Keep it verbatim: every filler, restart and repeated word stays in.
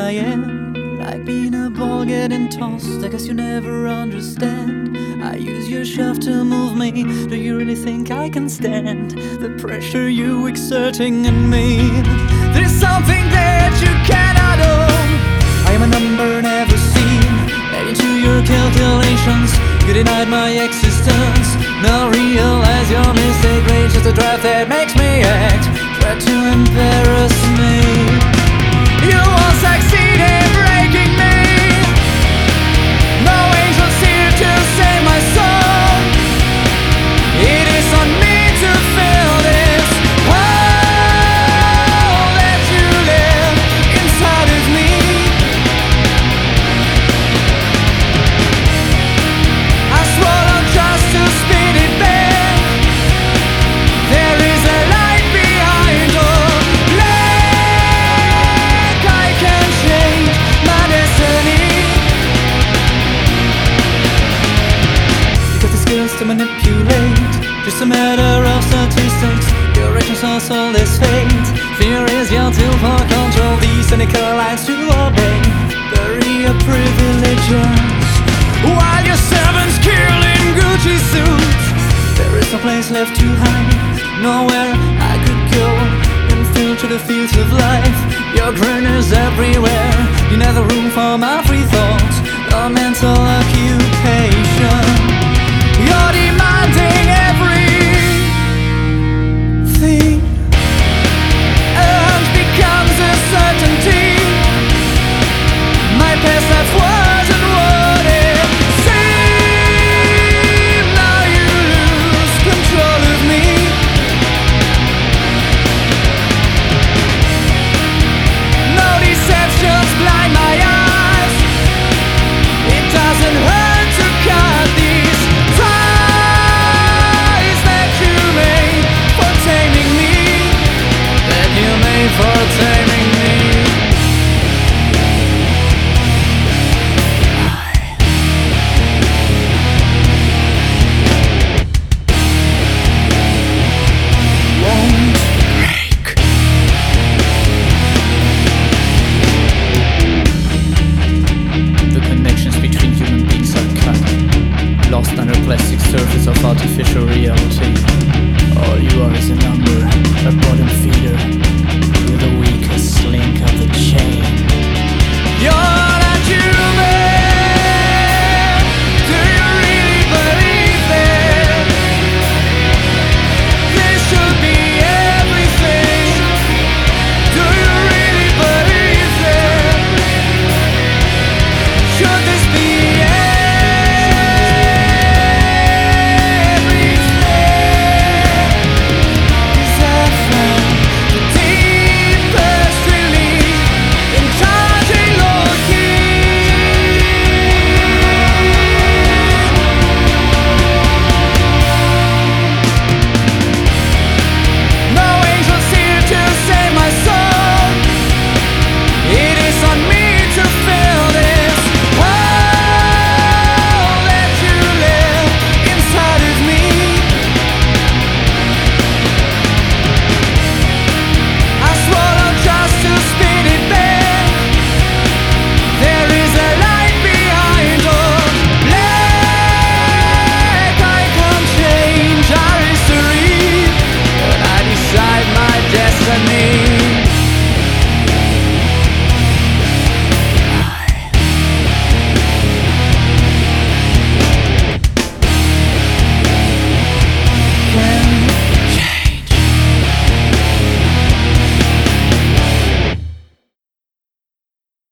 I am, like being a ball getting tossed. I guess you never understand. I use your shaft to move me. Do you really think I can stand the pressure you exerting on me? There's something that you cannot own. I am a number never seen. Adding to your calculations, you denied my existence. Now realize your mistake rage is the drive that makes me act. Try to embarrass me. You won't succeed in breaking me. No angel's here to save my soul. It is on me to fill this hole that you live inside of me. I swallow just to spit it back. There is a light behind all black. I can change my destiny. You got the skills to manipulate, just a matter of statistics. Your actions are soulless fate. Fear is your tool for control. These cynical lines to obey. Bury your privileges while your servants kill in Gucci suits. There is no place left to hide, nowhere I could go. Infiltrate the fields of life. Your grin is everywhere. You need the room for my free thoughts, a mental occupation. You're demanding everything. A hunch becomes a certainty. My past life wasn't what it seemed. Now you lose control of me. No deceptions blind my eyes. It doesn't hurt to cut these ties that you made for taming me. That you made for taming me. Won't break. The connections between human beings are cut, lost under plastic surface of artificial reality. All you are is a number, a bottom feeder, with the weakest link of the chain. You're not human.